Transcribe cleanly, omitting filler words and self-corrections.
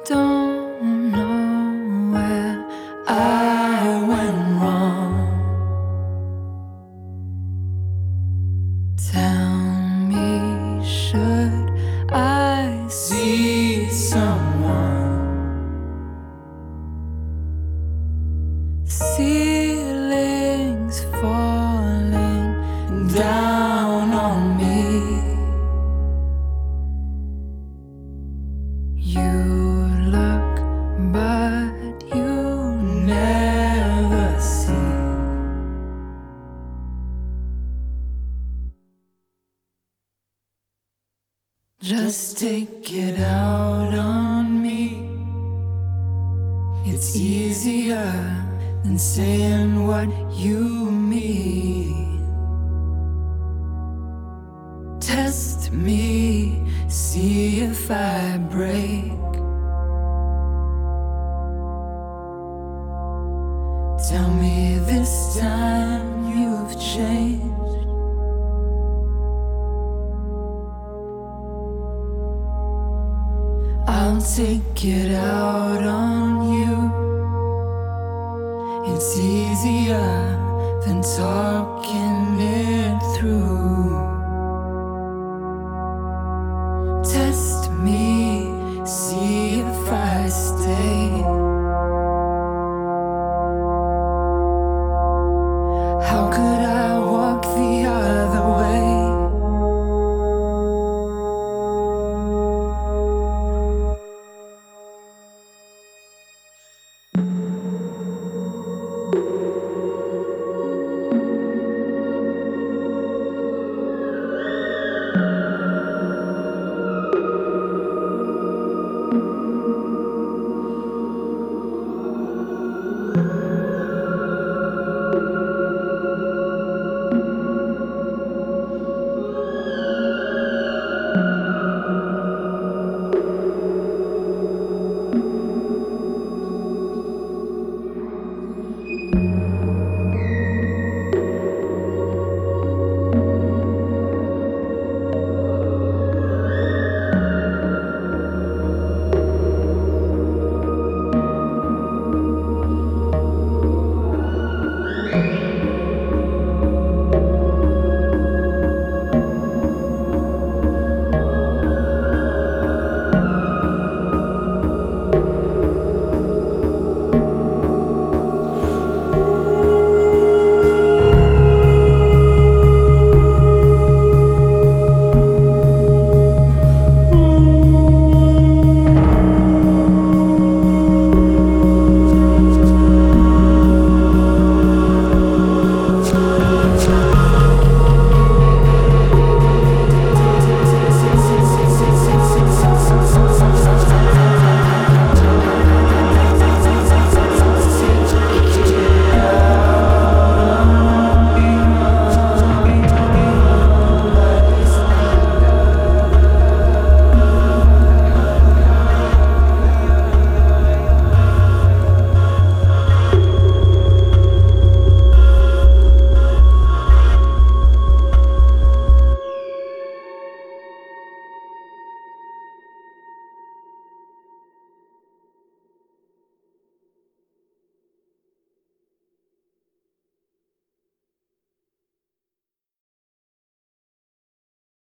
don't know where I went wrong. Tell me, should I see someone? Ceilings falling down on me. You look, but you never see. Just take it out on me. It's easier than saying what you mean. Test me, see if I break. Tell me this time you've changed. I'll take it out on you. It's easier than talking it through.